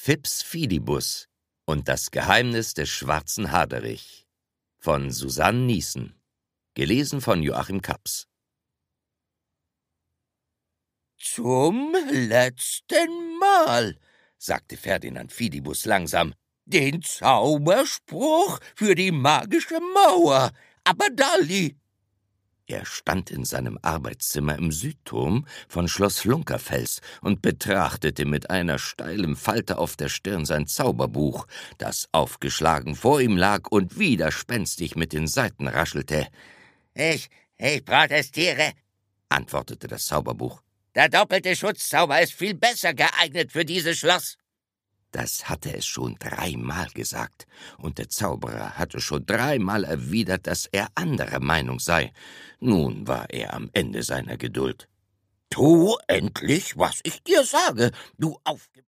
Fips-Fidibus und das Geheimnis des schwarzen Haderich von Susanne Niesen. Gelesen von Joachim Kaps. »Zum letzten Mal«, sagte Ferdinand Fidibus langsam, »den Zauberspruch für die magische Mauer. Aber Dalli!« Er stand in seinem Arbeitszimmer im Südturm von Schloss Lunkerfels und betrachtete mit einer steilen Falte auf der Stirn sein Zauberbuch, das aufgeschlagen vor ihm lag und widerspenstig mit den Seiten raschelte. Ich protestiere«, antwortete das Zauberbuch. »Der doppelte Schutzzauber ist viel besser geeignet für dieses Schloss.« Das hatte es schon 3-mal gesagt, und der Zauberer hatte schon 3-mal erwidert, dass er anderer Meinung sei. Nun war er am Ende seiner Geduld. »Tu endlich, was ich dir sage, du